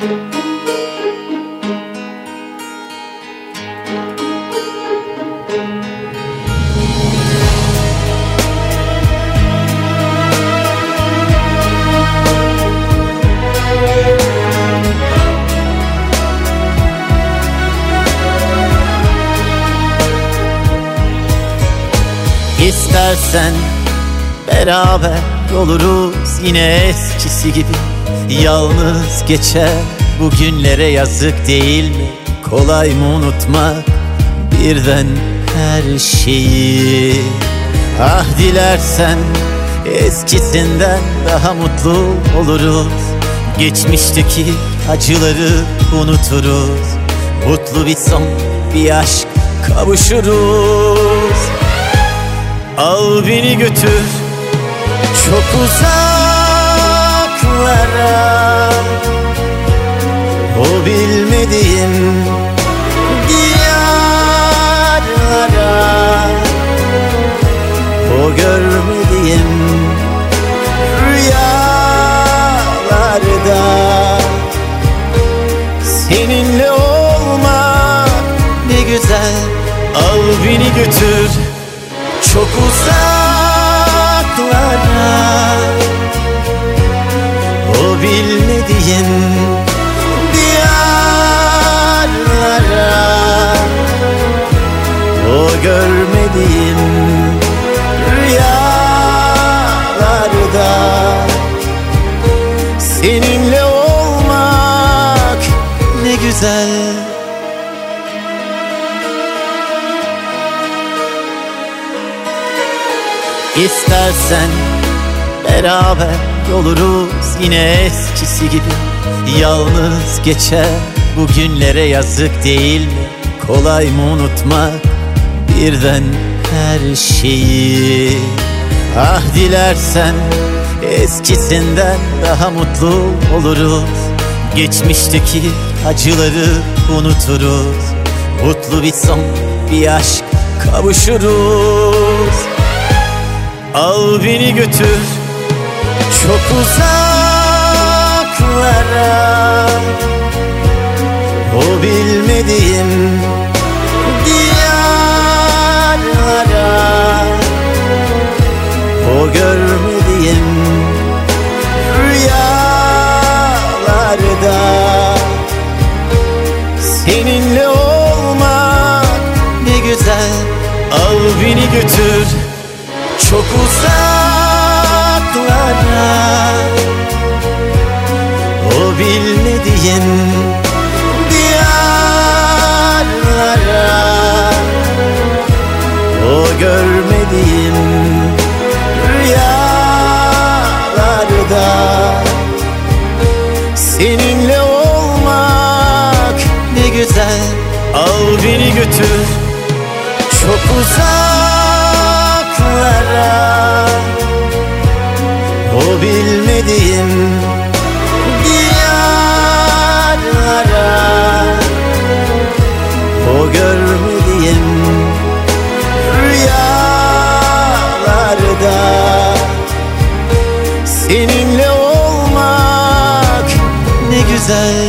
İstersen beraber oluruz yine eskisi gibi. Yalnız geçer bu günlere yazık değil mi? Kolay mı unutmak birden her şeyi? Ah dilersen eskisinden daha mutlu oluruz. Geçmişteki acıları unuturuz. Mutlu bir son, bir aşk kavuşuruz. Al beni götür çok uzaklara, o bilmediğim diyarlara, o görmediğim rüyalarda. Seninle olmak ne güzel. Al beni götür çok uzaklara, o bilmediğin diyarlara, o görmediğim rüyalarda. Seninle olmak ne güzel. İstersen beraber oluruz yine eskisi gibi. Yalnız geçer bu günlere yazık değil mi? Kolay mı unutmak birden her şeyi? Ah dilersen eskisinden daha mutlu oluruz. Geçmişteki acıları unuturuz. Mutlu bir son, bir aşk kavuşuruz. Al beni götür çok uzaklara, o bilmediğim diyarlara, o görmediğim rüyalarda. Seninle olmak ne güzel. Al beni götür çok uzaklara, o bilmediğin diyarlara, o görmediğin rüyalarda. Seninle olmak ne güzel. Al beni götür çok uzaklara, o bilmediğim diyarlara, o görmediğim rüyalarda. Seninle olmak ne güzel.